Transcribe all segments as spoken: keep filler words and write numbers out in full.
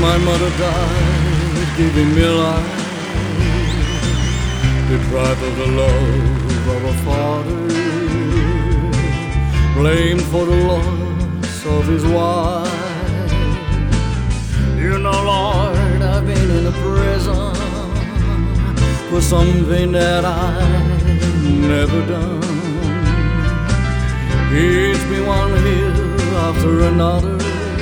My mother died, giving me life, deprived of the love of a father, blamed for the loss of his wife. You know, Lord, I've been in a prison for something that I've never done. It's been one hill after another,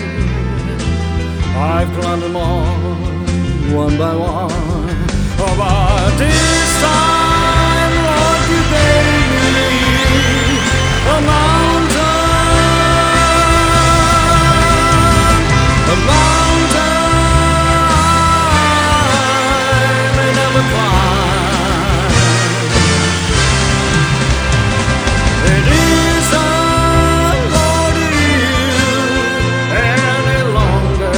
I've climbed them all, one by one. Oh, but this time, Lord, you gave me a mountain, a mountain I may never climb. It isn't, Lord, you any longer.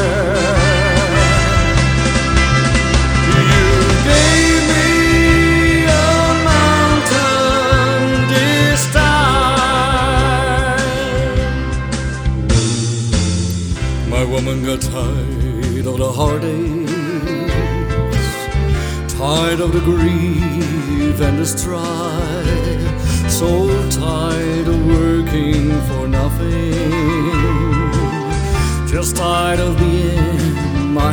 My woman got tired of the heartaches, tired of the grief and the strife, so tired of working for nothing, just tired of being my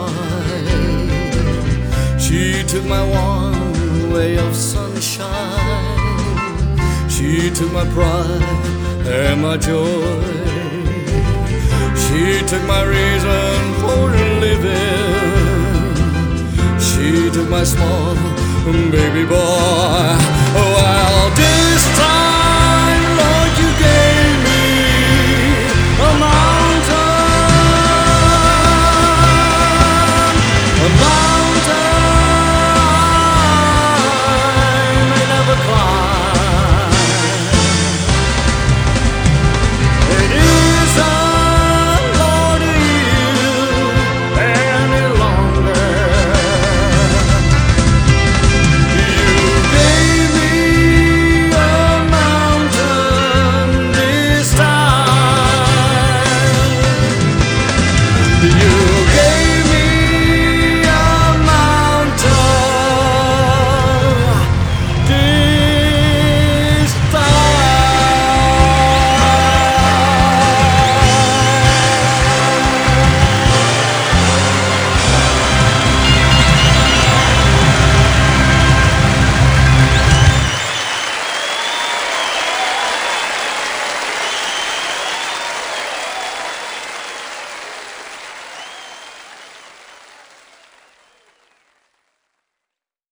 wife. She took my one way of sunshine, she took my pride and my joy. She took my reason for living, she took my small